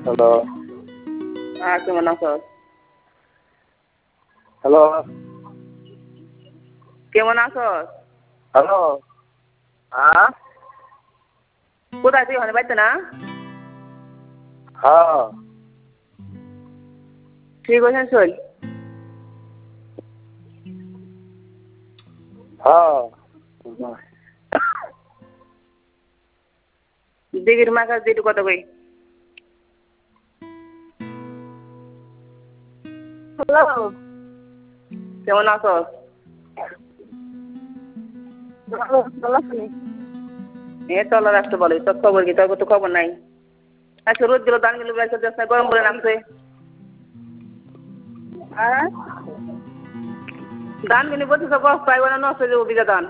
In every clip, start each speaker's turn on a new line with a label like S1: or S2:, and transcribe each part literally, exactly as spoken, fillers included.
S1: Hello.
S2: হ্যাঁ, কেমন আছো?
S1: হ্যালো।
S2: কেমন আছো?
S1: হ্যালো। হ্যাঁ।
S2: কোথায় তুই? ওখানে বাড়িতে না?
S1: হ্যাঁ।
S2: ঠিক আছে চল।
S1: হ্যাঁ।
S2: দিঘির মাছ আর দিটু কত কই?
S3: হ্যালো।
S2: কেমন আছো?
S3: ভালো ভালো আছি।
S2: এ চলো রাখতে বলো, তোর খবর কি? তোর তো খবর নাই। আজকে রোদ দিল, ধান গুলো বের করতে আসছে, গরম বলে নামছে।
S3: হ্যাঁ।
S2: ধান গুলি বলছে সব গছ পাইব না, নষ্ট হয়ে যাবো বিঘা ধান।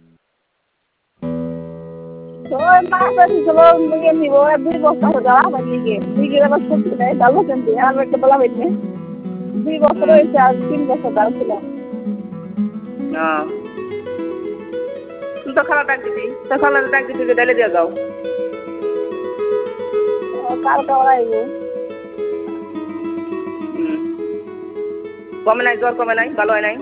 S3: ওই মাছ আসছিল নিয়ে নিব দুই বস্তা হয়ে যাওয়া আমার লিগে দুই কিলো আবার সবজি নেই ডাল কিনতে আর একটা বলা হয়নি দুই বছর হয়েছে আর তিন বছর ডাল ছিল।
S2: হ্যাঁ, তুমি তো খালা ডাক দিবি, তো খালা ডাক দিবি যে ডালে দিয়ে যাও।
S3: কালকে ওরা আইব।
S2: হুম, কমে নাই, জ্বর কমে নাই, ভালো হয় নাই।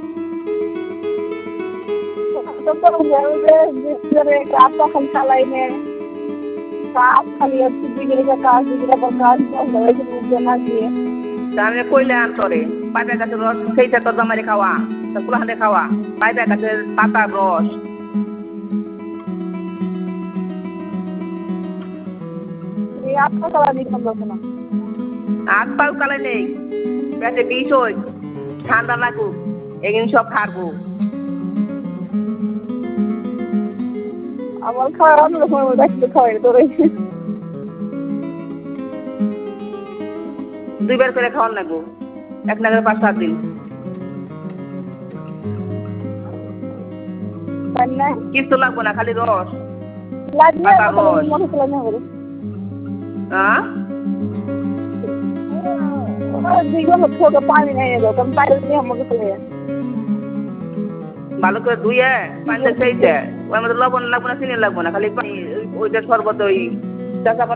S3: কাজটা খালি চালাই নে কাজ খালি হচ্ছে বিকেলে কাজ বিকেলে কাজ না দিয়ে
S2: আমি কইলে আনতরে পাইপের গাছের রস সেইটা তোর জামাইরে খাওয়া, তোর কুলাহানে খাওয়া, পাইপের গাছের পাতার রস।
S3: এই আটটা চালা দিতাম যখন
S2: হাত পাও কালে নেই, পেটে বিষ হই, ঠান্ডা লাগুক, এগুলো সব খাবো।
S3: আমার খাওয়া অন্য রকমের মধ্যে একটু খাওয়াই তোরে
S2: দুইবার করে খাওয়ার লাগবো, এক নাগরে পাঁচ সাত দিন। কিছু লাগবো না, খালি রস পাতার রস। হ্যাঁ,
S3: পানি নেই আমাকে
S2: ভালো করে ধুয়ে পানিটা সেইতে ওর মধ্যে লবণ লাগবো না, চিনি লাগবো না, খালি পানি ওইটা শরবত ওই চাষা